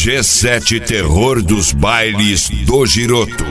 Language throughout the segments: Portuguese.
G7 Terror dos Bailes do Giroto.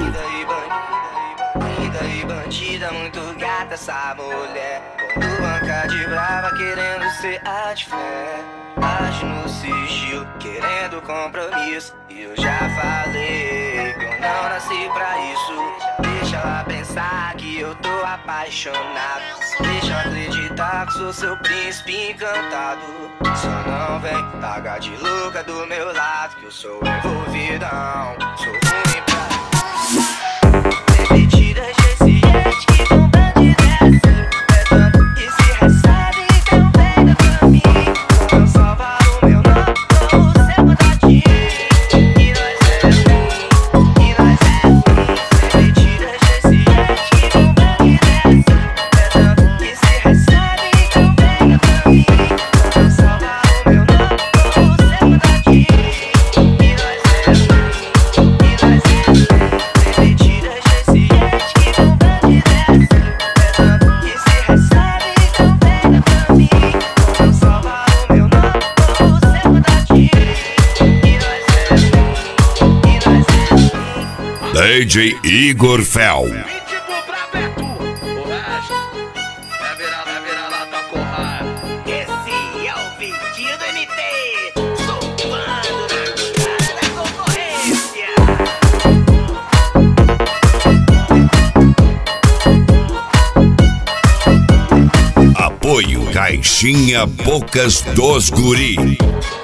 Bandida, muito gata essa mulher. Quando banca de brava, querendo ser a de fé. Age no sigilo, querendo compromisso. E eu já falei que eu não nasci pra isso. Deixa ela pensar que eu tô apaixonado. Deixa eu acreditar que sou seu príncipe encantado. Só não vem pagar de louca do meu lado, que eu sou envolvidão, sou ruim pra... Demitidas desse jeito que com bandida é assim. É tanto que se recebe, então pega pra mim. Vou salvar o meu nome com o seu contatinho. E nós é ruim, e nós é ruim. Demitidas desse jeito que com bandida é assim. É tanto que se recebe, então pega pra mim. Vou salvar o meu nome com o seu contatinho. E nós é ruim, e nós é ruim. Demitidas desse jeito que com bandida é assim. É tanto que se recebe, então pega pra mim. Vou salvar o meu nome com o seu contatinho. E nós é ruim, e nós é ruim. DJ Igor Fel. Ritmo pra Beto, o resto vai virar lata com raiva. Esse é o Vendido MT, zoando na cara da concorrência. Apoio Caixinha Bocas dos Guri.